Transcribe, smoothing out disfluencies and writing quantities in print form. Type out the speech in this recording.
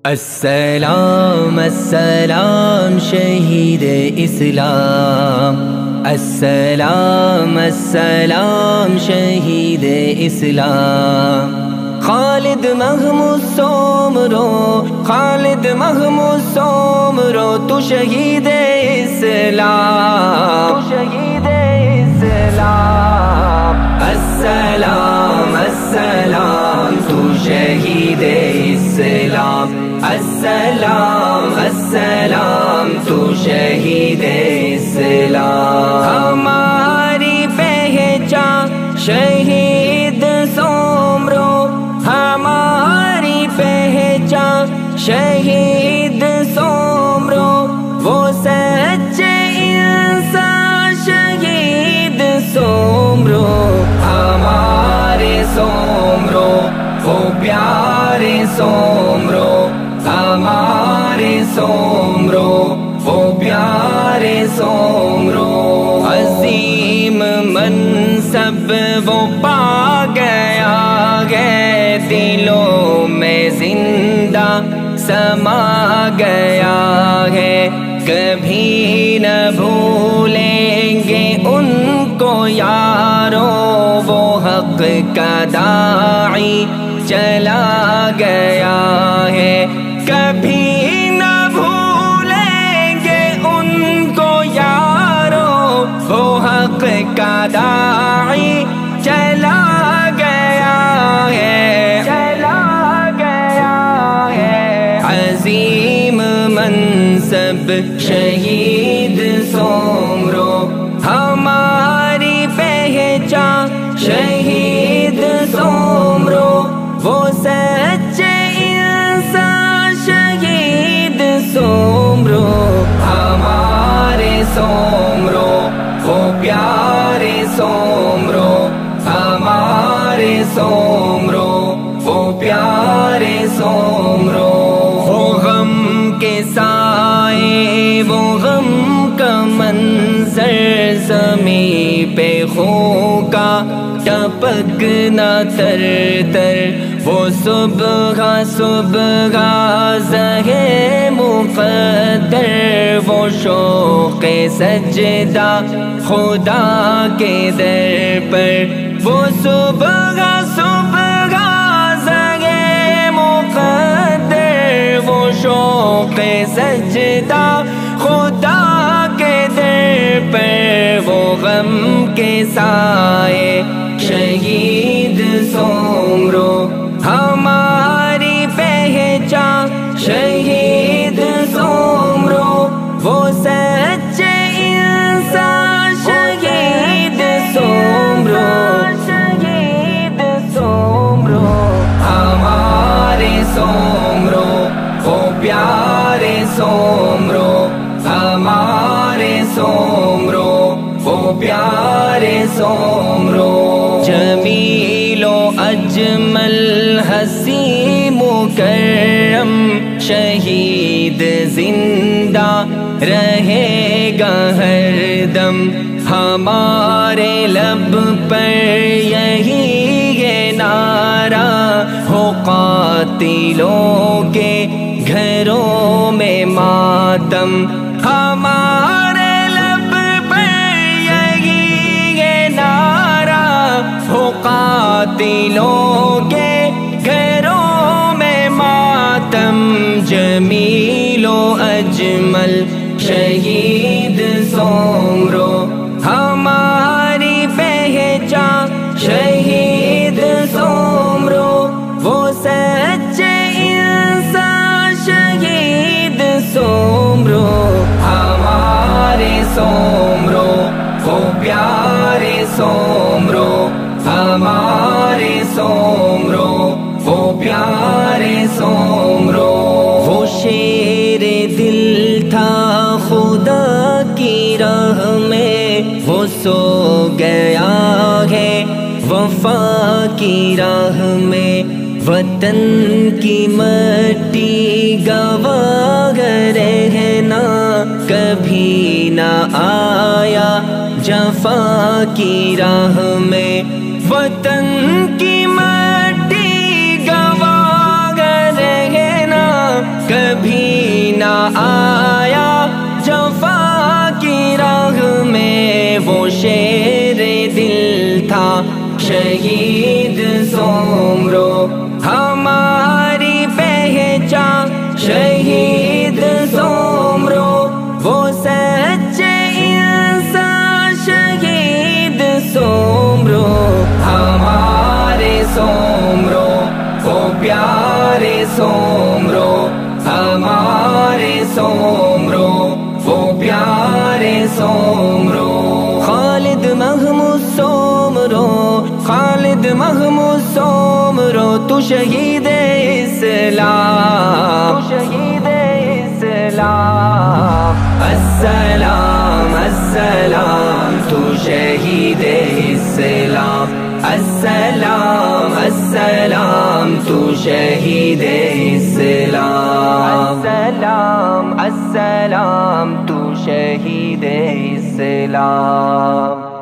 السلام السلام شہید اسلام، السلام السلام شہید اسلام، خالد محمود سومرو، خالد محمود سومرو تو شہید اسلام، تو شہید اسلام، السلام السلام تو شہید اسلام، السلام السلام تو شہید اسلام، ہماری پہچان شہید سومرو، ہماری پہچان شہید سومرو، وہ سچے انسان شہید سومرو، ہمارے سومرو وہ پیارے سومرو، ہمارے سومرو وہ پیارے سومرو، عظیم منصب وہ پا گیا ہے، دلوں میں زندہ سما گیا ہے، کبھی نہ بھولیں گے ان کو یارو، وہ حق کا داعی چلا گیا ہے، کبھی نہ بھولیں گے ان کو یارو، وہ حق کا داعی چلا گیا ہے، چلا گیا ہے، عظیم منصب شہید سومرو، ہماری پہچان شہید سومرو، وہ سچے انسان شہید سومرو، ہمارے سومرو وہ پیارے سومرو، ہمارے سومرو وہ پیارے سومرو، وہ غم کے سائے وہ غم کا منظر، زمیں پہ خون کا ٹپکنا تر تر، وہ صبح صبح زہے مقدر، وہ شوق سجدہ خدا کے در پر، وہ صبح صبح زہے مقدر، وہ شوق سجدہ خدا کے در پر، وہ غم کے سائے شہید سومرو، ہماری پہچان شہید سومرو، وہ سچے انسان شہید سومرو، شہید سومرو، ہمارے سومرو وہ پیارے سومرو، ہمارے سومرو وہ پیارے سومرو، جمیل و اجمل حسی مکرم شہید زندہ رہے گا ہر دم، ہمارے لب پر یہی ہے نعرہ، ہو قاتلوں کے گھروں میں ماتم، ہمارے لب پر یہی ہے نعرہ، ہو قاتلوں کے گھروں میں ماتم، جمیل و اجمل شہید سومرو، ہماری پہچان شہید سومرو، وہ سچے انسان شہید سومرو، ہمارے سومرو وہ پیارے سومرو، ہمارے سومرو وہ پیارے سومرو، وہ شیر دل تھا خدا کی راہ میں، وہ سو گیا ہے وفا کی راہ میں، وطن کی مٹی گواہ رہنا، کبھی نہ آیا جفا کی راہ میں، وطن کی مٹی گواہ رہنا آیا جفا کی راہ میں، وہ شیر دل تھا شہید سومرو، ہماری پہچان شہید سومرو، وہ سچے انسان شہید سومرو، ہمارے سومرو وہ پیارے سومرو، ہمارے سومرو وہ پیارے سومرو۔ خالد محمود سومرو، خالد محمود سومرو، تو شہید اسلام، تو شہید اسلام۔ السلام السلام تو شہید اسلام، السلام السلام تو شہید اسلام، السلام السلام تو شہید اسلام۔